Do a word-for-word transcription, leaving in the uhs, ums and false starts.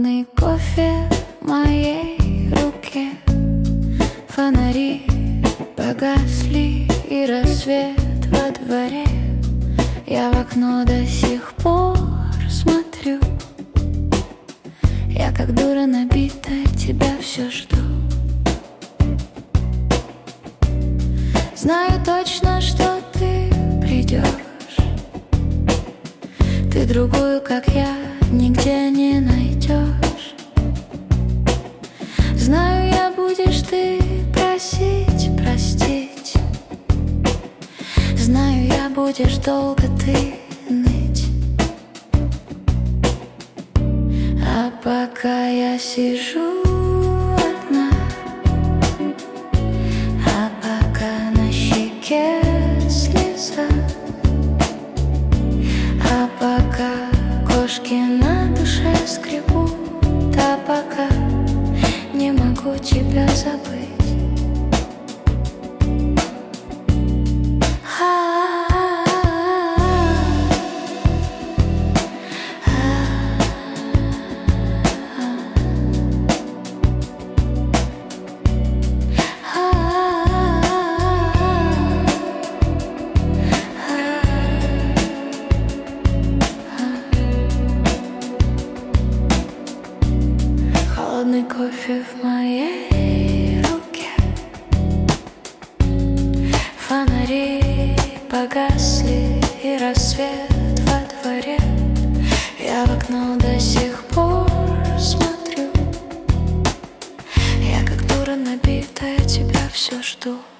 Холодный кофе в моей руке, фонари погасли и рассвет во дворе. Я в окно до сих пор смотрю, я как дура набитая тебя все жду. Знаю точно, что ты придешь, ты другую, как я, нигде не найдешь. Знаю я, будешь ты просить простить, знаю я, будешь долго ты ныть. А пока я сижу одна, а пока на щеке слеза, а пока кошки на душе скребут, а пока не могу тебя забыть. Холодный кофе в моей руке, фонари погасли и рассвет во дворе. Я в окно до сих пор смотрю, я как дура набитая тебя все жду.